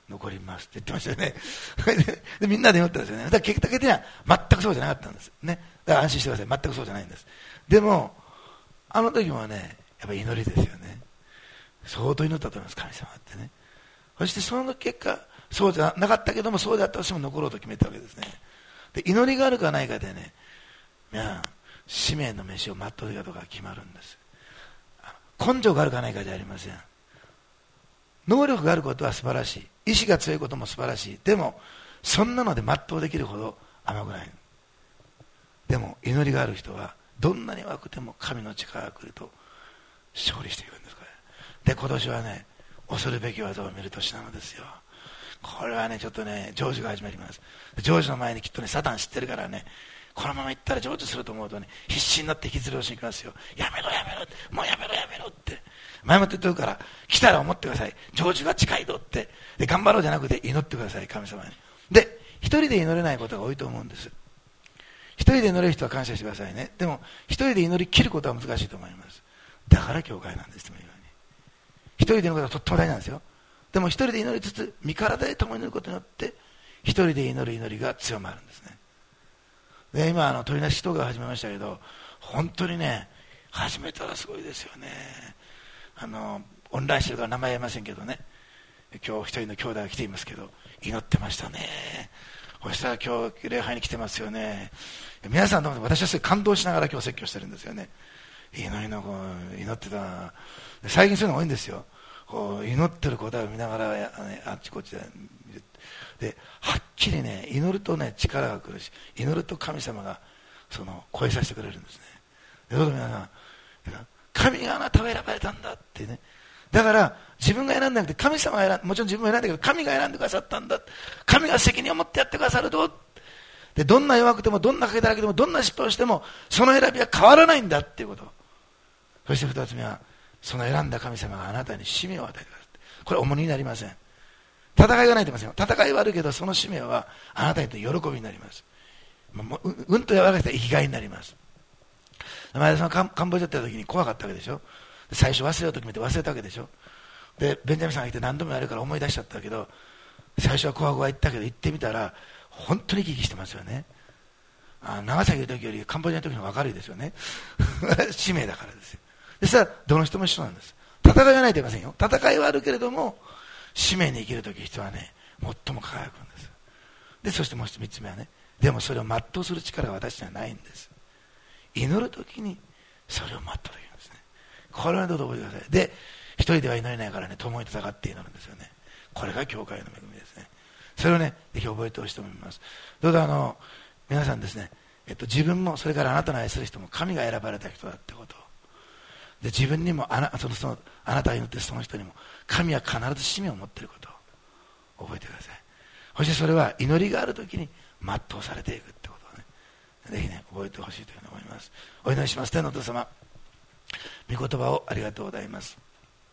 残りますって言ってましたよねで, でみんなで祈ったんですよね。だから結果的には全くそうじゃなかったんですね。だから安心してください、全くそうじゃないんです。でもあの時もね、やっぱり祈りですよね。相当祈ったと思います、神様ってね。そしてその結果そうじゃなかったけども、そうであったとしても残ろうと決めたわけですね。で祈りがあるかないかでね、いや使命の飯を全うできるかどうかが決まるんです。根性があるかないかじゃありません。能力があることは素晴らしい、意志が強いことも素晴らしい。でもそんなので全うできるほど甘くない。でも祈りがある人はどんなに弱くても神の力が来ると勝利していくんです。これで今年はね、恐るべき技を見る年なのですよ。これはねちょっとね成就が始まります。成就の前にきっとねサタン知ってるからね、このまま行ったら成就すると思うとね、必死になって引きずり押しに来ますよ。やめろやめろ、もうやめろやめろって前もって言ってるから、来たら思ってください、成就が近いぞって。で頑張ろうじゃなくて祈ってください、神様に。で一人で祈れないことが多いと思うんです。一人で祈れる人は感謝してくださいね。でも一人で祈り切ることは難しいと思います。だから教会なんですとも言うように、一人で祈ることはとっても大事なんですよ。でも一人で祈りつつ身体で共に祈ることによって一人で祈る祈りが強まるんですね。で今あの鳥なし祷告が始めましたけど、本当にね始めたらすごいですよね。あのオンラインしてるから名前言えませんけどね、今日一人の兄弟が来ていますけど祈ってましたね。そしたら今日礼拝に来てますよね。皆さんの私はそれ感動しながら今日説教してるんですよね。祈りのこう祈ってた。最近そういうの多いんですよ。こう祈ってる答えを見ながら、ね、あっちこっちでではっきりね、祈るとね力が来るし、祈ると神様がその超えさせてくれるんですね。でどうぞ皆さん、神があなたを選ばれたんだってね。だから自分が選んだんじゃなくて神様が選ん、もちろん自分が選んだけど神が選んでくださったんだ、神が責任を持ってやってくださると。でどんな弱くてもどんな賭けだらけでもどんな失敗をしてもその選びは変わらないんだっていうこと。そして二つ目は、その選んだ神様があなたに使命を与えてくださって、これ重荷になりません。戦いがないと言いませんよ。戦いはあるけどその使命はあなたにとって喜びになります。もう う, うんと柔らかくて生きがいになります。前田さんがカンボジア行った時に怖かったわけでしょ。最初忘れようと決めて忘れたわけでしょ。でベンジャミンさんが来て何度もやるから思い出しちゃったけど、最初は怖怖言ったけど行ってみたら本当に生き生きしてますよね。あ長崎の時よりカンボジアの時の方が明るいですよね使命だからですよ。でさどの人も一緒なんです。戦いはないと言いませんよ。戦いはあるけれども使命に生きる時人はね最も輝くんです。でそしてもう一つ三つ目はね、でもそれを全うする力が私にはないんです。祈る時にそれを全うできるんですね。これはどうぞ覚えてください。で一人では祈れないからね、共に戦って祈るんですよね。これが教会の恵みですね。それをねぜひ覚えてほしいと思います。どうぞあの皆さんですね、えっと、自分もそれからあなたの愛する人も神が選ばれた人だってことで、自分にもあな、そのそのあなたが祈ってその人にも神は必ず使命を持っていることを覚えてください。そしてそれは祈りがあるときに全うされていくってことをね、ぜひね覚えてほしいというふうに思います。お祈りします。天のお父様、御言葉をありがとうございます。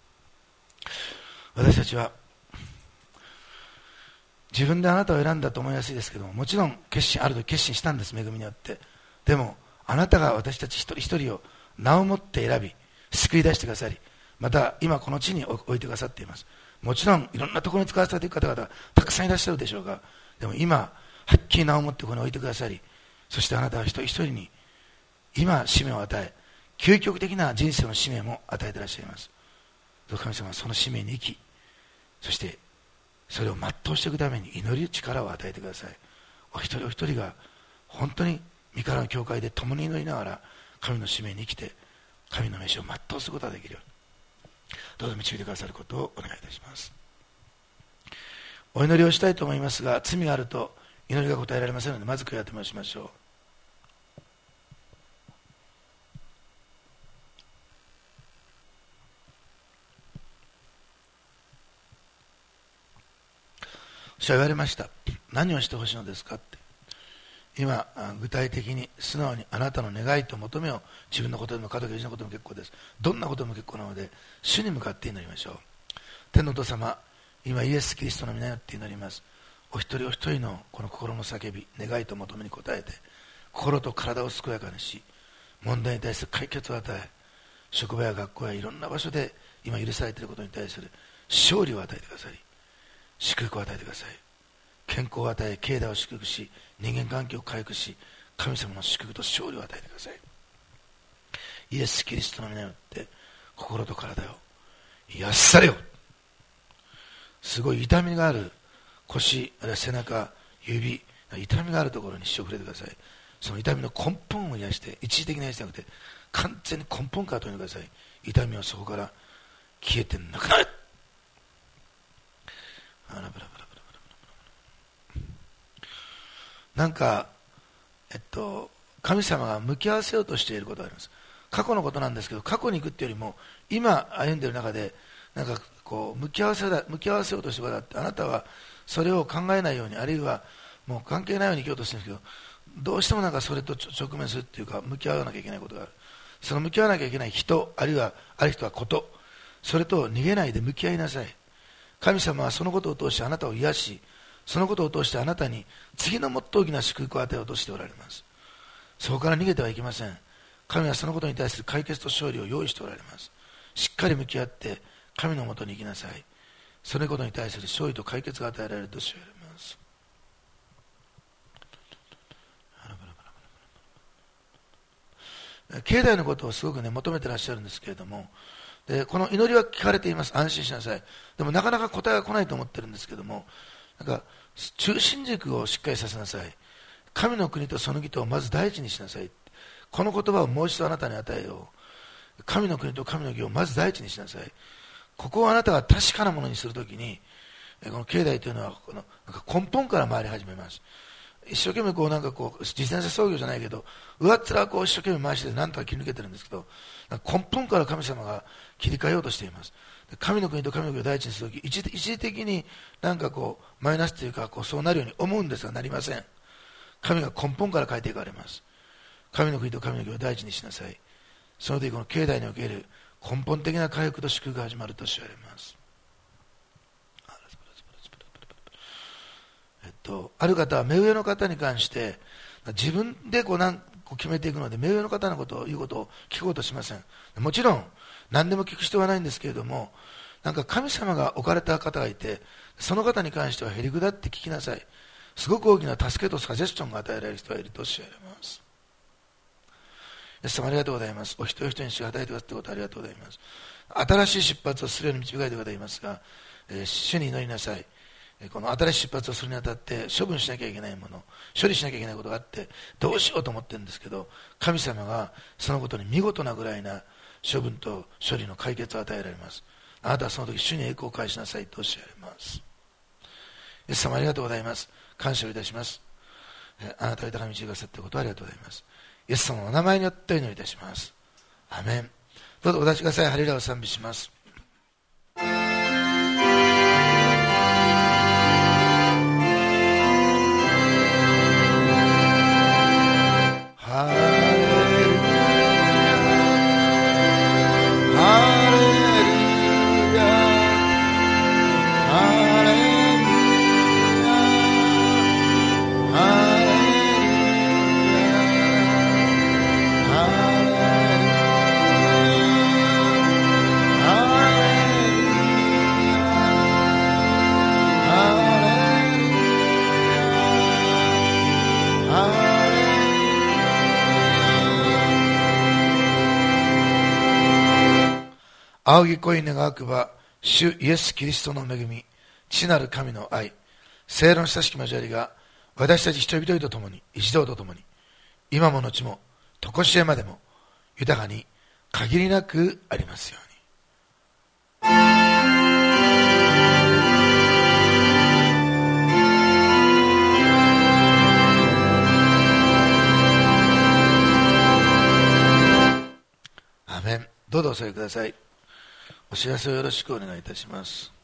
私たちは自分であなたを選んだと思いやすいですけども、もちろん決心あると決心したんです、恵みによって。でもあなたが私たち一人一人を名をもって選び救い出してくださり、また今この地に置いてくださっています。もちろんいろんなところに使わされていく方々たくさんいらっしゃるでしょうが、でも今はっきり名をもってここに置いてくださり、そしてあなたは一人一人に今使命を与え、究極的な人生の使命も与えていらっしゃいます。神様はその使命に生き、そしてそれを全うしていくために祈り力を与えてください。お一人お一人が本当に御からの教会で共に祈りながら神の使命に生きて神の飯を全うすることができるようにどうぞ導いてくださることをお願いいたします。お祈りをしたいと思いますが、罪があると祈りが答えられませんので、まず悔い改めをしましょう。主は言われました。何をしてほしいのですかって。今具体的に素直にあなたの願いと求めを、自分のことでも家族のことでも結構です、どんなことでも結構なので主に向かって祈りましょう。天のお父様、今イエス・キリストの皆によって祈ります。お一人お一人のこの心の叫び、願いと求めに応えて心と体を健やかにし、問題に対する解決を与え、職場や学校やいろんな場所で今許されていることに対する勝利を与えてくださり、 祝福を与えてください。健康を与え、経済を祝福し、人間関係を回復し、神様の祝福と勝利を与えてください。イエス・キリストの皆によって心と体を癒されよ。すごい痛みがある腰、あるいは背中、指、痛みがあるところに主を触れてください。その痛みの根本を癒して、一時的な癒しじゃなくて完全に根本から取り抜いてください。痛みはそこから消えてなくなる。なんか、えっと、神様が向き合わせようとしていることがあります。過去のことなんですけど、過去に行くっていうよりも今歩んでいる中でなんかこう向き合わせだ向き合わせようとしていることがあって、あなたはそれを考えないように、あるいはもう関係ないように生きようとしてるんですけど、どうしてもなんかそれと直面するっていうか、向き合わなきゃいけないことがある。その向き合わなきゃいけない人、あるいはある人はこと、それと逃げないで向き合いなさい。神様はそのことを通してあなたを癒し、そのことを通してあなたに次のもっと大きな祝福を与えようとしておられます。そこから逃げてはいけません。神はそのことに対する解決と勝利を用意しておられます。しっかり向き合って神のもとに行きなさい。そのことに対する勝利と解決が与えられると知られます。境内のことをすごくね求めてらっしゃるんですけれども、でこの祈りは聞かれています。安心しなさい。でもなかなか答えが来ないと思ってるんですけども、なんか中心軸をしっかりさせなさい。神の国とその義とをまず第一にしなさい。この言葉をもう一度あなたに与えよう。神の国と神の義をまず第一にしなさい。ここをあなたが確かなものにするときに、この境内というのはこのなんか根本から回り始めます。一生懸命こうなんかこう自転車操業じゃないけど、上っ面はこう一生懸命回して何とか切り抜けてるんですけど、根本から神様が切り替えようとしています。神の国と神の義を第一にするとき、一時的になんかこうマイナスというかこうそうなるように思うんですが、なりません。神が根本から変えていかれます。神の国と神の義を第一にしなさい。その時この境内における根本的な回復と祝福が始まると知られます。えっと、ある方は目上の方に関して自分でこう何こう決めていくので、目上の方のことを言うことを聞こうとしません。もちろん何でも聞く必要はないんですけれども、なんか神様が置かれた方がいて、その方に関してはへりくだって聞きなさい。すごく大きな助けとサジェスションが与えられる人がいると知られます。イエス様ありがとうございます。お一人一人に主が与えてくださったことありがとうございます。新しい出発をするように導かれてくださいますが、えー、主に祈りなさい。この新しい出発をするにあたって処分しなきゃいけないもの、処理しなきゃいけないことがあってどうしようと思ってるんですけど、神様がそのことに見事なぐらいな処分と処理の解決を与えられます。あなたはその時主に栄光を返しなさいとおっしゃられます。イエス様ありがとうございます。感謝をいたします。あなたが豊かに導かせたことをありがとうございます。イエス様のお名前によってお祈りいたします。アメン。どうぞお立ちください。ハレルヤを賛美します。ハレルヤ、ハレルヤ、ハレルヤ、ハレルヤ、ハレルヤ、ハレルヤ。仰ぎ恋願わくば、主イエス・キリストの恵み、父なる神の愛、聖霊の親しき交わりが、私たち人々と共に、一同と共に、今も後も、とこしえまでも、豊かに限りなくありますように。アメン。どうぞお座りください。お知らせをよろしくお願いいたします。